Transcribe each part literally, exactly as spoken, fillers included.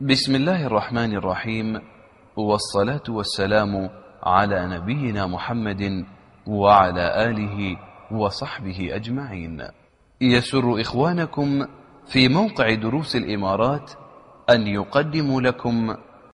بسم الله الرحمن الرحيم، والصلاة والسلام على نبينا محمد وعلى آله وصحبه أجمعين. يسر إخوانكم في موقع دروس الإمارات أن يقدموا لكم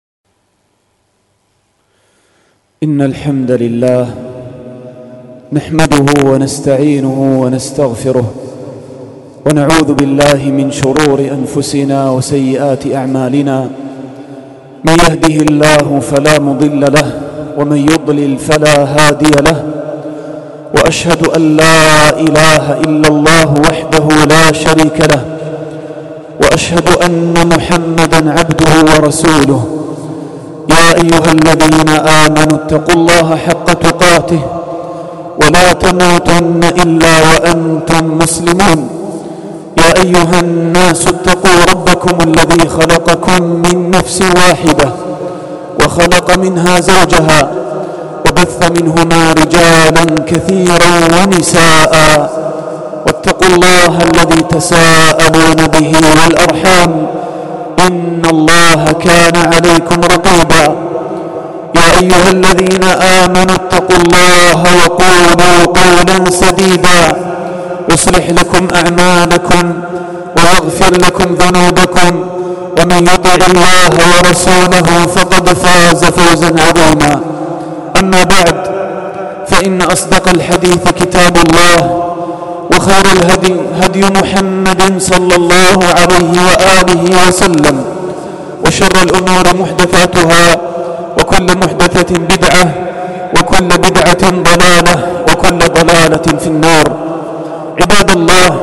إن الحمد لله نحمده ونستعينه ونستغفره ونعوذ بالله من شرور أنفسنا وسيئات أعمالنا. من يهده الله فلا مضل له ومن يضلل فلا هادي له، وأشهد أن لا إله إلا الله وحده لا شريك له، وأشهد أن محمدًا عبده ورسوله. يا أيها الذين آمنوا اتقوا الله حق تقاته ولا تموتن إلا وأنتم مسلمون. يا أيها الناس اتقوا ربكم الذي خلقكم من نفس واحدة وخلق منها زوجها وبث منهما رجالا كثيرا ونساء، واتقوا الله الذي تساءلون به والأرحام إن الله كان عليكم رقيبا. يا أيها الذين آمنوا اتقوا الله وقولوا قولا سديدا يصلح لكم أعمالكم ويغفر لكم ذنوبكم، ومن يطع الله ورسوله فقد فاز فوزا عظيما. أما بعد، فإن أصدق الحديث كتاب الله، وخير الهدي هدي محمد صلى الله عليه وآله وسلم، وشر الأمور محدثاتها، وكل محدثة بدعة، وكل بدعة ضلالة، وكل ضلالة في النار. عباد الله،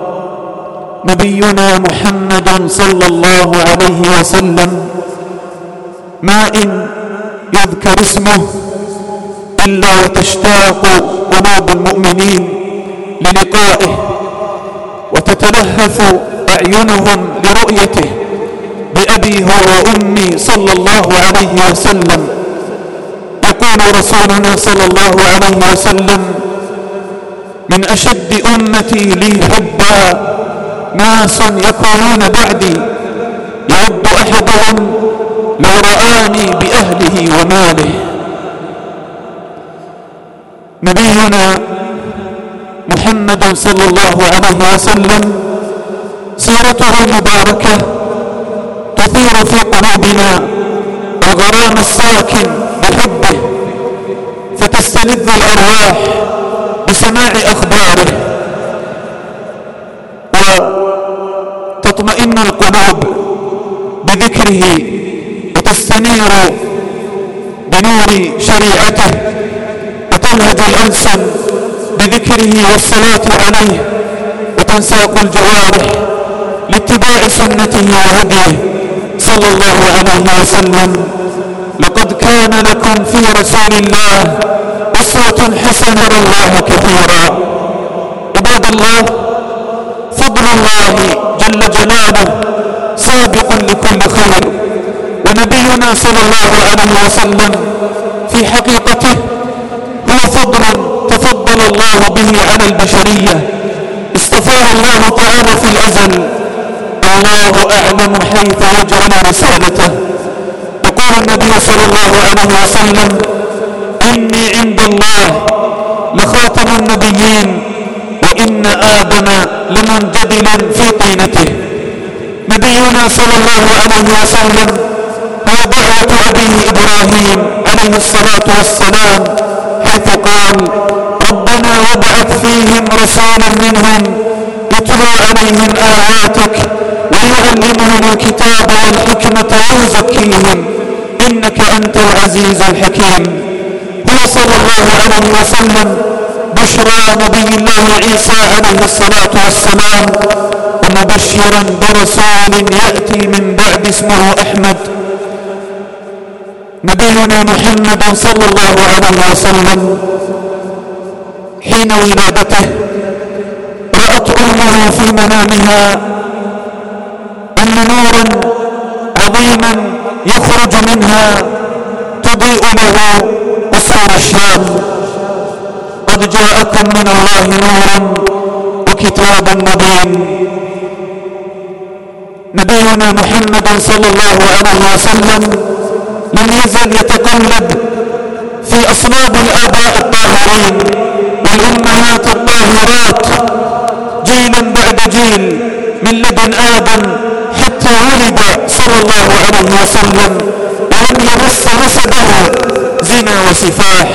نبينا محمد صلى الله عليه وسلم ما إن يذكر اسمه إلا وتشتاق قلوب المؤمنين للقائه، وتتلهف أعينهم لرؤيته. بأبي هو وأمي صلى الله عليه وسلم. يقول رسولنا صلى الله عليه وسلم: من أشد أمتي لي حبا ناس يكونون بعدي يود أحدهم لو رآني بأهله وماله. نبينا محمد صلى الله عليه وسلم سيرته المباركة تثير في قلوبنا الغرام الساكن بحبه، فتستلذ الأرواح بسماع أخباره، وتطمئن القلوب بذكره، وتستنير بنور شريعته، وتلهج الألسن بذكره والصلاة عليه، وتنساق الجوارح لاتباع سنته وهديه صلى الله عليه وسلم. لقد كان لكم في رسول الله أسوة حسنة الله كثيرا. عباد الله، فضل الله جل جلاله سابق لكل خير، ونبينا صلى الله عليه وسلم في حقيقته هو فضل تفضل الله به على البشرية. اصطفاه الله تعالى في الأزل، الله أعلم حيث يجعل رسالته. يقول النبي صلى الله عليه وسلم: إني عند الله لخاتم النبيين، وإن آدم لمنجدل في طينته. نبينا صلى الله عليه وسلم هو دعوة أبيه إبراهيم عليه الصلاة والسلام، حيث قال: ربنا وابعث فيهم رسولا منهم يتلو عليهم آياتك ويعلمهم الكتاب والحكمة ويزكيهم إنك أنت العزيز الحكيم. هو صلى الله عليه وسلم بشرى نبي الله عيسى عليه الصلاة والسلام، ومبشرا برسول يأتي من بعد اسمه أحمد. نبينا محمد صلى الله عليه وسلم حين ولادته رأت أمه في منامها أن نورا عظيما يخرج منها تضيء له قصور الشام. قد جاءكم من الله نور وكتاب مبين. نبي نبينا محمد صلى الله عليه وسلم لم يزل يتقلب في أصلاب الآباء الطاهرين والأمهات الطاهرات جيلا بعد جيل من لدن آدم حتى ولد صلى الله عليه وسلم ولم يمس نسبه زنا وسفاح،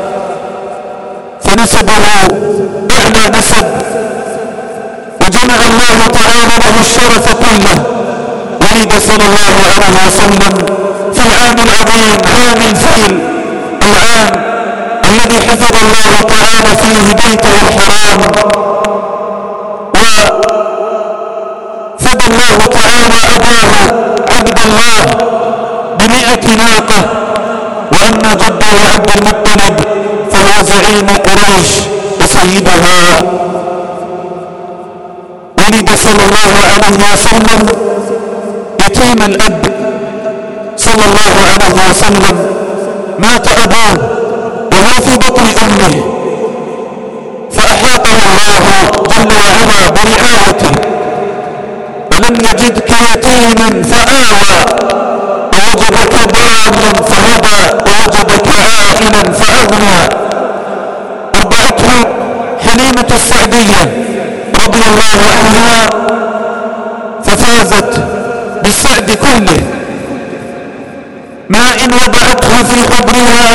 فنسبه أعلى نسب، وجمع الله تعالى له الشرف كله. ولد صلى الله عليه وسلم في العام العظيم عام الفيل، العام الذي حفظ الله تعالى فيه بيته الحرام، وفدى الله تعالى أباه عبد الله بمئة ناقة. وأما جده عبد المطلب فهو زعيم قريش وسيدها. ولد صلى الله عليه وسلم يتيم الأب صلى الله عليه وسلم، مات أبوه وهو في بطن أمه، فأحاطه الله جل وعلا برعايته، ولم يجدك يتيما فآوى، ووجدك ضالا فهدى، ووجدك عائلا فأغنى. أرضعته حليمة السعدية رضي الله عنها، ففازت بالسعد كله، ما إن وضعته في حضنها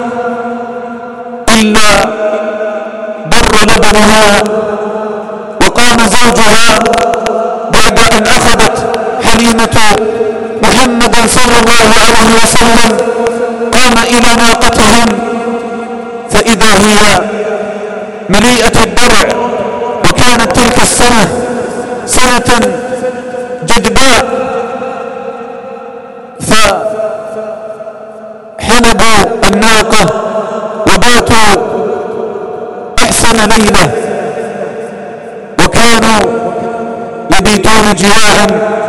إلا بر لبنها. وقام زوجها بعد أن أخذت حليمة محمدا صلى الله عليه وسلم، قام إلى ناقتهم فإذا هي مليئة الدرع، وكانت تلك السنة سنة جدباء، فحلبوا الناقة وباتوا أحسن ليلة، وكانوا يبيتون جياعا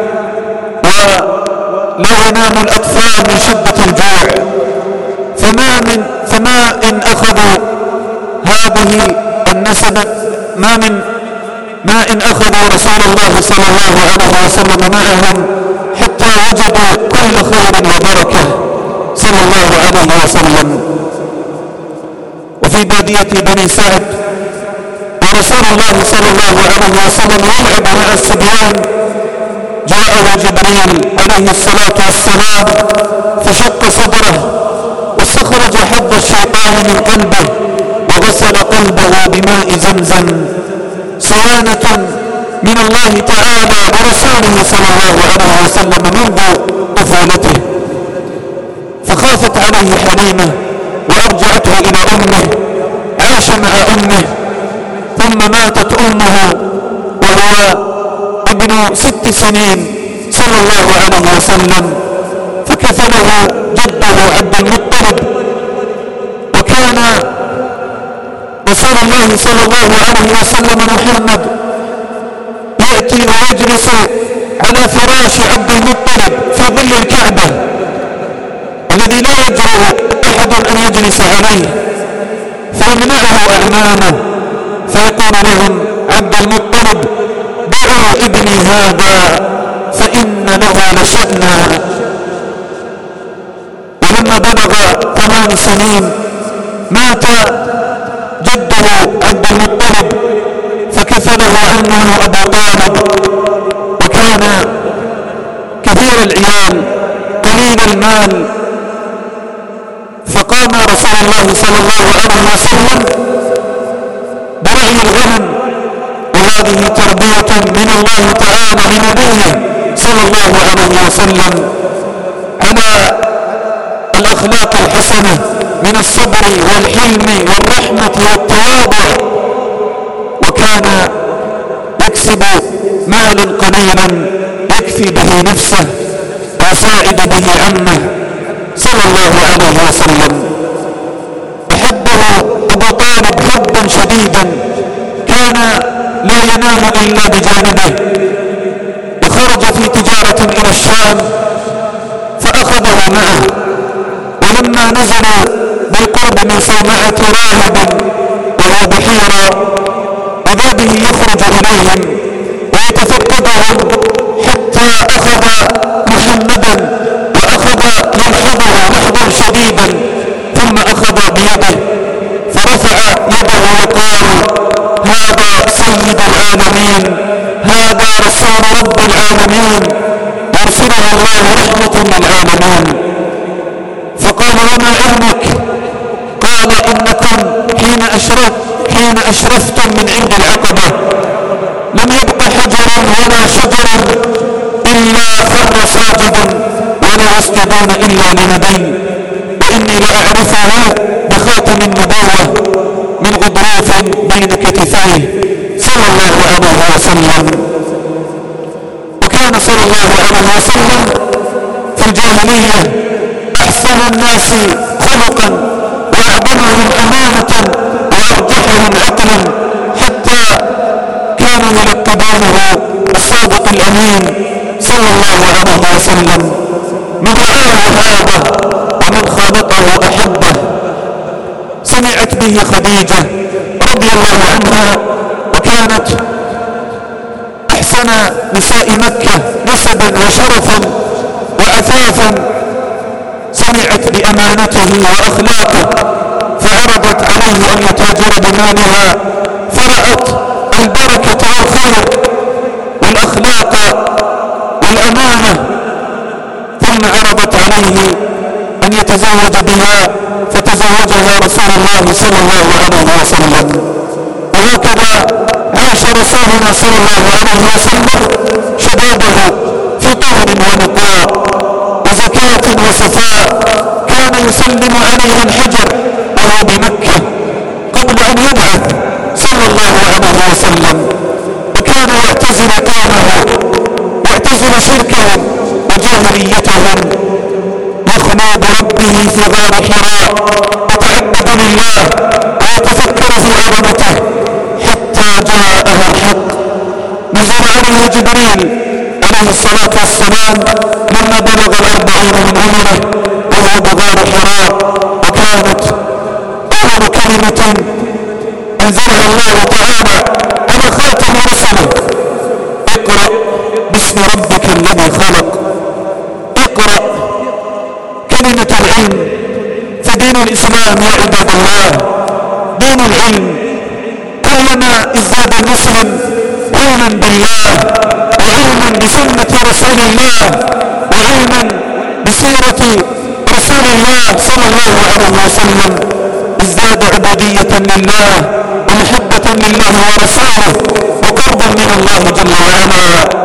ولا ينام الأطفال من شدة الجوع. فما من فما إن أخذوا هذه النسبة ما من ما إن أخذوا رسول الله صلى الله عليه وسلم معهم حتى وجدوا كل خير وبركة صلى الله عليه وسلم. وفي بادية بني سعد ورسول الله صلى الله عليه وسلم يلعب مع الصبيان، جاءه جبريل عليه الصلاة والسلام فشق صدره واستخرج حظ الشيطان من قلبه وغسل قلبه بماء زمزم، صيانة من الله تعالى ورسوله صلى الله عليه وسلم منذ طفولته. فخافت عليه حليمة وأرجعته إلى أمه، عاش مع أمه، ثم ماتت أمه وهو ابن ست سنين صلى الله عليه وسلم، فكفله جده عبد المطلب. وكان رسول الله صلى الله عليه وسلم محمد يأتي ويجلس على فراش عبد المطلب في ظل الكعبة الذي لا يجرؤ أحد أن يجلس عليه، فيمنعه أعمامه، فيقول لهم عبد المطلب دعوا ابني هذا فإن له لشأنا. ولما بلغ ثمان سنين مات جده عبد المطلب، فكفله عنه أبو طالب، وكان كثير العيال قليل المال. فقام رسول الله صلى الله عليه وسلم برعي الغنم، وهذه تربية من الله تعالى لنبيه صلى الله عليه وسلم على الأخلاق الحسنة من الصبر والحلم والرحمة والتواضع. وكان يكسب مالا قليلا يكفي به نفسه ويساعد به عمه صلى الله عليه وسلم. أحبه أبو طالب حبا شديدا، كان لا ينام إلا بجانبه، وخرج في تجارة إلى الشام فأخذه معه. ولما نزلوا بالقرب من صومعة راهب وهو بحيرة إذا به يخرج إليهم ويتفقدهم حتى أخذ رسول رب العالمين يرسله الله رحمة للعالمين. فقال وما علمك؟ قال إنكم حين أشرف حين أشرفتم من عند العقبة لم يبق حجر ولا شجر إلا خر ساجدا ولا يسجدون إلا لنبي، وإني لأعرفه بخاتم النبوة من غضروف بين كتفيه صلى الله عليه وسلم. وكان صلى الله عليه وسلم في الجاهلية أحسن الناس خلقا وأعظمهم أمانة وأرجحهم عقلا، حتى كانوا يلقبونه الصادق الأمين صلى الله عليه وسلم. من رآه هذا ومن خالطه أحبه. سمعت به خديجة رضي الله عنها، وكانت أحسن نساء مكة نسبا وشرفا وعفافا. سمعت بأمانته وأخلاقه فعرضت عليه أن يتاجر بمالها، فرأت البركة والخير والأخلاق والأمانة، ثم عرضت عليه أن يتزوج بها فتزوجها رسول الله صلى الله عليه وسلم. وهكذا عاش رسولنا صلى الله عليه وسلم شبابه في طهر ونقاء وزكاة وصفاء. كان يسلم عليه الحجر وهو بمكة قبل أن يبعث صلى الله عليه وسلم، وكان يعتزل قومه يعتزل شركهم وجاهليتهم، يخلو بربه في غار حراء وتعبد لله ويتفكر في عظمته حتى جاءه الحق. نزل عليه جبريل عليه الصلاة والسلام لما بلغ الأربعين من عمره وهو بغار حراء، وكانت أول كلمة أنزلها الله تعالى على خاتم رسله: اقرأ باسم ربك الذي خلق. اقرأ كلمة العلم. فدين الإسلام يا عباد الله دين العلم. كلما ازداد المسلم علما بالله وعلما بسنة رسول الله وعلما بسيرة رسول الله صلى الله عليه وسلم ازداد عبودية لله ومحبة لله ورسوله وقربا من الله جل وعلا.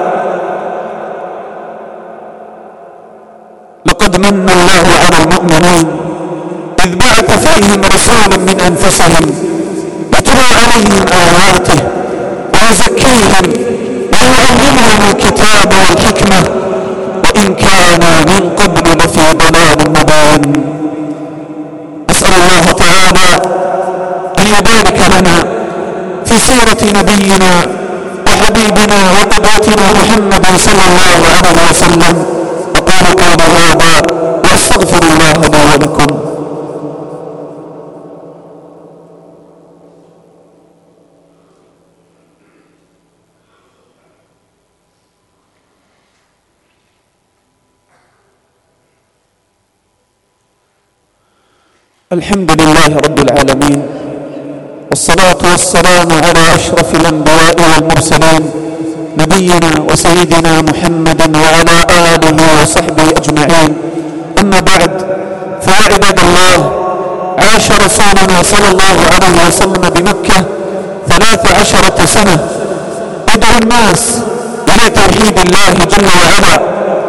لقد من الله على المؤمنين إذ بعث فيهم رسولا من أنفسهم يتلو عليهم آياته ويزكيهم ويعلمهم الكتاب والحكمة وإن كان من قبل لفي ضلال مبين. أسأل الله تعالى أن يبارك لنا في سيرة نبينا وحبيبنا وقدوتنا محمد صلى الله عليه وسلم. أقول قولي هذا وأستغفر الله لي ولكم. الحمد لله رب العالمين، والصلاة والسلام على أشرف الأنبياء والمرسلين نبينا وسيدنا محمد وعلى آله وصحبه أجمعين. أما بعد، فيا عباد الله، عاش رسولنا صلى الله عليه وسلم بمكة ثلاث عشرة سنة يدعو الناس إلى توحيد الله جل وعلا.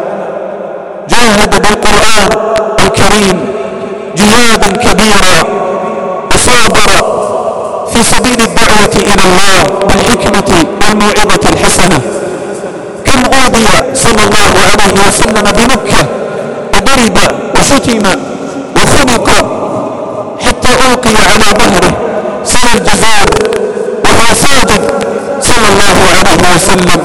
جاهد بالقرآن الكريم جهادا كبيرا وصابر في سبيل الدعوة إلى الله بالحكمة والموعظة الحسنة. كم أوذي صلى الله عليه وسلم بمكة وضرب وشتم وخنق حتى ألقي على ظهره سنى الجزار وهو ساجد صلى الله عليه وسلم،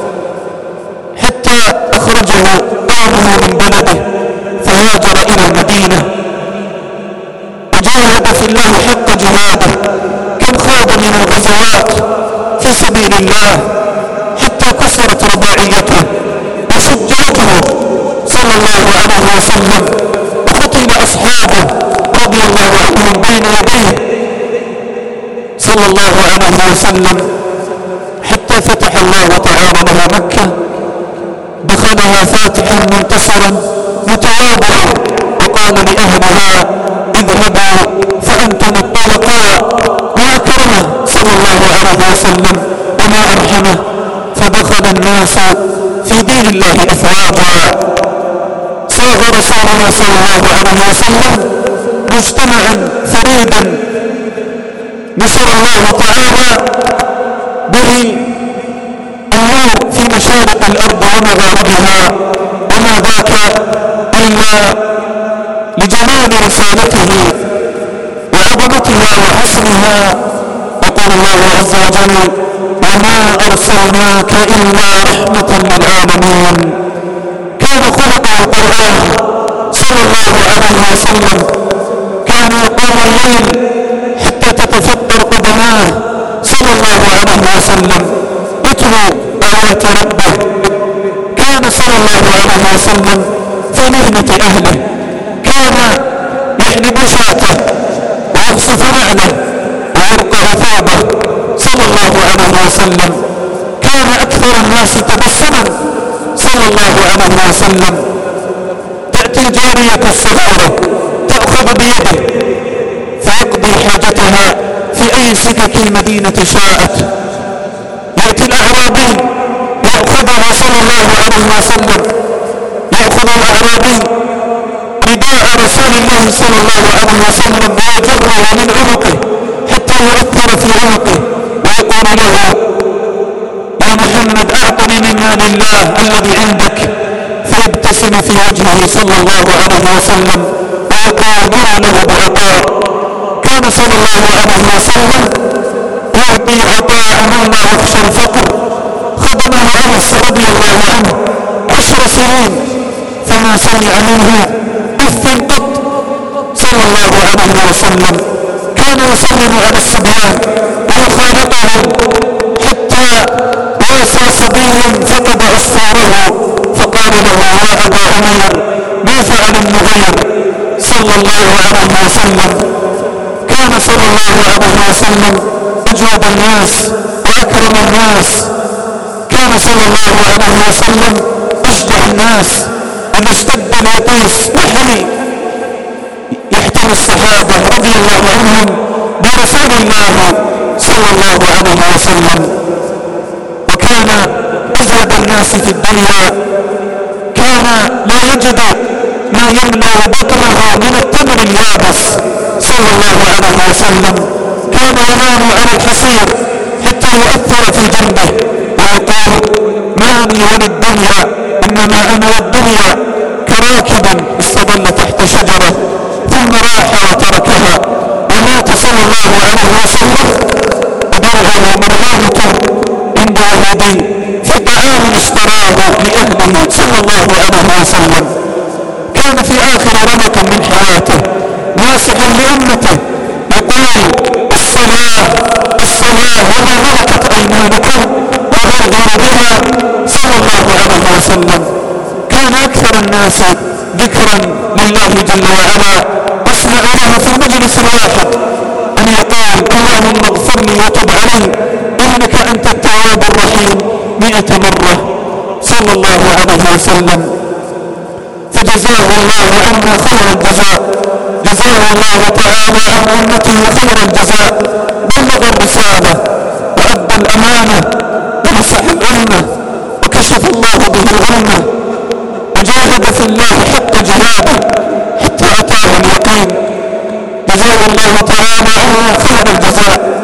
حتى أخرجه قومه من بلده فهاجر إلى المدينة وجاهد في الله حق جهاده. كم خاض من الغزوات في سبيل الله حتى كسرت رباعيته وشجعته صلى الله عليه وسلم، وقتل أصحابه رضي الله عنهم بين يديه صلى الله عليه وسلم، حتى فتح الله تعالى له مكة دخلها فاتحا منتصرا متواضعا، وقال لأهلها اذهبوا فأنتم الطلقاء، وأكرمه صلى الله عليه وسلم وما أرحمه، فدخل الناس في دين الله أفواجا. صاغ رسولنا صلى الله عليه وسلم مجتمعا فريدا نصر الله تعالى به النور في مشارق الأرض ومغاربها، وما ذاك إلا لجمال رسالته وعظمتها وحسنها. يقول الله عز وجل: وما أرسلناك إلا رحمة للعالمين. كان خلقه القرآن صلى الله عليه وسلم، كان يقوم الليل حتى تتفطر قدماه صلى الله عليه وسلم يتلو آيات ربه. كان صلى الله عليه وسلم في مهنة أهله، كان يحلب شاته ويقصف نعله ويرقع ثوبه صلى الله عليه وسلم. كان أكثر الناس تبسما صلى الله عليه وسلم. تأتي الجارية الصغيرة تأخذ بيده فيقضي حاجتها في أي سكك المدينة شاءت. يأتي الأعرابي يأخذها صلى الله عليه وسلم، يأخذ الأعرابي رداء رسول الله صلى الله عليه وسلم ويجره من عنقه حتى يؤثر في عنقه، ويقول له: يا محمد أعطني من مال الله الذي عندك، فيبتسم في وجهه صلى الله عليه وسلم ويقول له بعطاء. كان صلى الله عليه وسلم يعطي عطاء من لا يخشى الفقر. خدمه أنس رضي الله عنه عشر سنين فما سمع منه أف قط صلى الله عليه وسلم. كان يسلم على الصبيان ويخالطهم حتى واسى صبي فقد أصفاره فقال له: يا أبا عمير ما فعل النغير صلى الله عليه وسلم. كان صلى الله عليه وسلم أجود الناس وأكرم الناس. كان صلى الله عليه وسلم أشجع الناس. إذا اشتد الوطيس نحن يحتمي الصحابة رضي الله عنهم برسول الله صلى الله عليه وسلم. وكان أزهد الناس في الدنيا، كان لا يجد ما يملأ بطنه من التمر اليابس صلى الله عليه وسلم. كان ينام على الحصير حتى يؤثر في جنبه ويقول: ما لي وللدنيا إنما أنا والدنيا كراكب استظل تحت شجرة ثم راح وتركها. ومات صلى الله عليه وسلم ودرعه مرغومة عند يهودي في طعام اشتراه لأهله صلى الله عليه وسلم. كان في آخر رمق من حياته ناصحا لأمته يقول: الصلاة الصلاة وما ملكت أيمانكم وغرغر بها صلى الله عليه وسلم. كان أكثر الناس ذكرا لله جل وعلا. أسمع له في المجلس الواحد أن يقول: اللهم اغفر لي وتب علي إنك أنت التواب الرحيم مئة مرة صلى الله عليه وسلم. فجزاه الله عنا خير الجزاء، جزاه الله تعالى عن أمته خير الجزاء. بلغ الرسالة وأدى الأمانة ونصح الأمة وكشف الله به الغمة وجاهد في الله حق جهاده حتى أتاه اليقين. جزاه الله تعالى عنا خير الجزاء.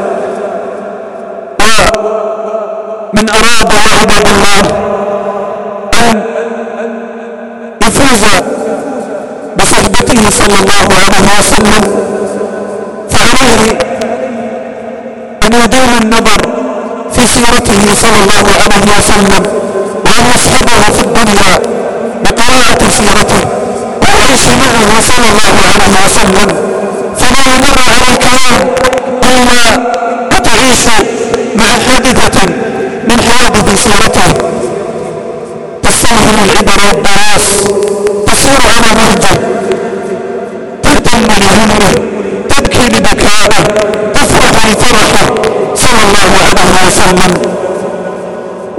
ومن أراد يا عباد الله أن يفوز بصحبته صلى الله عليه وسلم فعليه أن يدوم النظر في سيرته صلى الله عليه وسلم وأن يصحبه في الدنيا بقراءة سيرته ويعيش معه صلى الله عليه وسلم. فلا يمر عليك يوم إلا وتعيش مع حادثة من حوادث سيرته تستلهم العبر والدروس، تسير على نهجه، تهتم لهمه، تبكي لبكائه، تفرح لفرحه صلى الله عليه وسلم.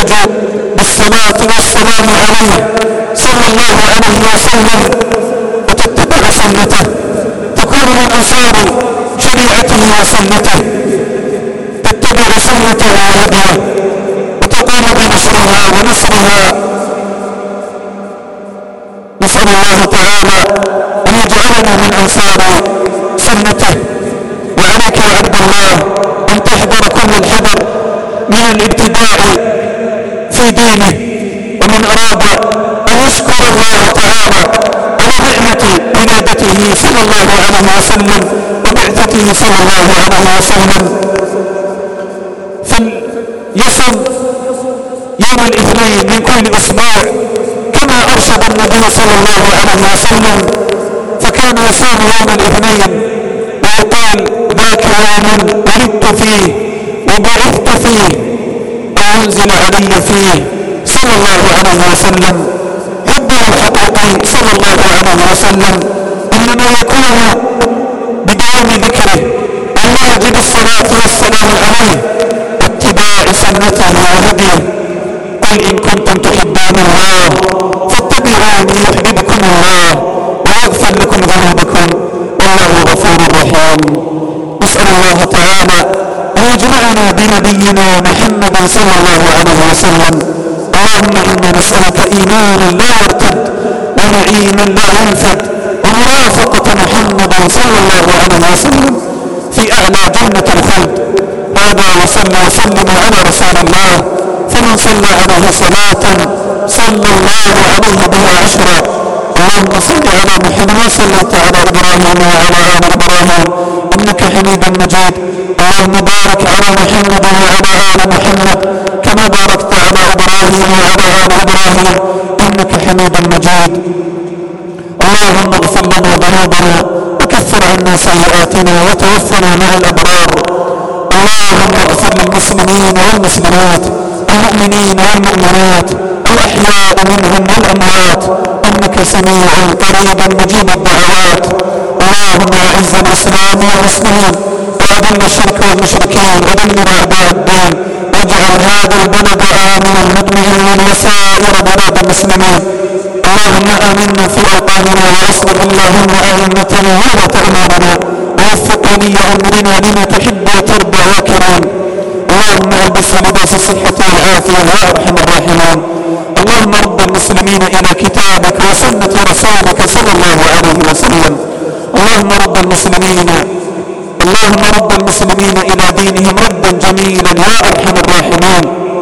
تلتج بالصلاة والسلام عليه صلى الله عليه وسلم وتتبع سنته، تكون من أنصار شريعته وسنته، تتبع سنته وهديه، وتقوم بنشرها ونصرها. نسأل الله تعالى أن يجعلنا من أنصار سنته. وعليك يا عبد الله أن تحذر كل الحذر من الابتداع في دينه، ومن أراد أن يشكر الله تعالى على نعمة ولادته صلى الله عليه وسلم وبعثته صلى الله عليه وسلم فليصم يوم الاثنين من كل أسبوع كما أرشد النبي صلى الله عليه وسلم، فكان يصوم يوم الاثنين ويقال ذاك يوم ولدت فيه وبعثت فيه وأنزل علي فيه صلى الله عليه وسلم. حبه الحقيقي صلى الله عليه وسلم إنما يكون بدوام ذكره وواجب الصلاة والسلام عليه واتباع سنته وهديه. قل إن كنتم تحبون الله فاتبعوني يحببكم الله ويغفر لكم ذنوبكم والله غفور رحيم. نسأل الله تعالى أن يجمعنا بنبينا محمد صلى الله عليه وسلم. اللهم إنا نسألك إيمانا لا يرتد ونعيما لا ينفد ومرافقة محمد صلى الله عليه وسلم في أعلى جنة الخلد. هذا وصلى وسلم على رسول الله، فمن صلى عليه صلاة صلى الله عليه بها عشرا. اللهم صل على محمد صليت على إبراهيم وعلى آل إبراهيم إنك حميد مجيد. اللهم بارك على محمد وعلى آل محمد كما باركت على إبراهيم وعلى آل إبراهيم إنك حميد مجيد. اللهم اغفر لنا ذنوبنا وكفر عنا سيئاتنا وتوفنا مع الأبرار. اللهم اغفر للمسلمين والمسلمات المؤمنين والمؤمنات الأحياء منهم والأموات إنك سميع قريب مجيب الدعوات. اللهم أعز الإسلام والمسلمين وأذل الشرك والمشركين ودمر أعداء الدين، واجعل هذا البلد آمنا مطمئنا وسائر بلاد المسلمين. اللهم آمنا في أوطاننا وأصلح اللهم أئمتنا وولاة أمورنا ووفق ولي أمرنا لما تحب وترضى وكريم. اللهم البس لباس الصحة والعافية يا أرحم الراحمين. اللهم رد المسلمين إلى كتابك وسنة رسولك صلى الله عليه وسلم. اللهم رد المسلمين اللهم رد المسلمين إلى دينهم ردا جميلا يا أرحم الراحمين.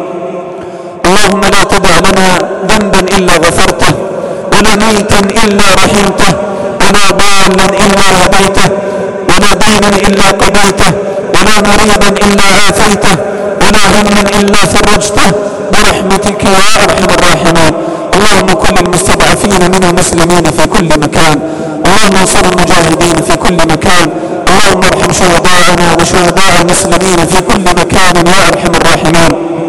اللهم لا تدع لنا ذنبا إلا غفرته، ولا ميتا إلا رحمته، ولا ضالا إلا هديته، ولا دينا إلا قضيته، ولا مريضا إلا عافيته، ولا هما إلا فرجته برحمتك يا أرحم الراحمين. اللهم كن المستضعفين من المسلمين في كل مكان. اللهم انصر المجاهدين في كل مكان. اللهم ارحم شهداءنا وشهداء المسلمين في كل مكان يا أرحم الراحمين.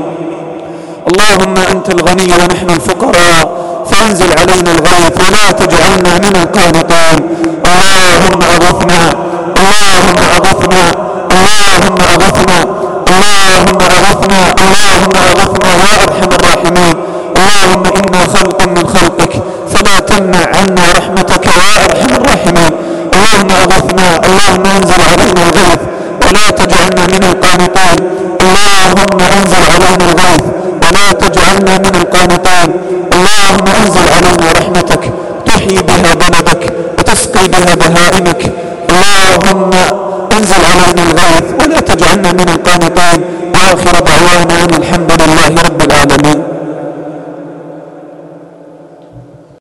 اللهم أنت الغني ونحن الفقراء فانزل علينا الغيث ولا تجعلنا من القانطين. اللهم أغثنا اللهم أغثنا اللهم أغثنا اللهم أغثنا اللهم أغثنا يا أرحم الراحمين. اللهم إنا خلق من خلقك فلا تمنع عنا رحمتك يا أرحم الراحمين. اللهم أغثنا اللهم انزل علينا الغيث ولا تجعلنا من القانطين. اللهم انزل علينا الغيث ولا تجعلنا من القانطين. اللهم انزل علينا رحمتك تحيي بها بلدك وتسقي بها بهائمك. اللهم انزل علينا الغيث ولا تجعلنا من القانطين. وآخر دعوانا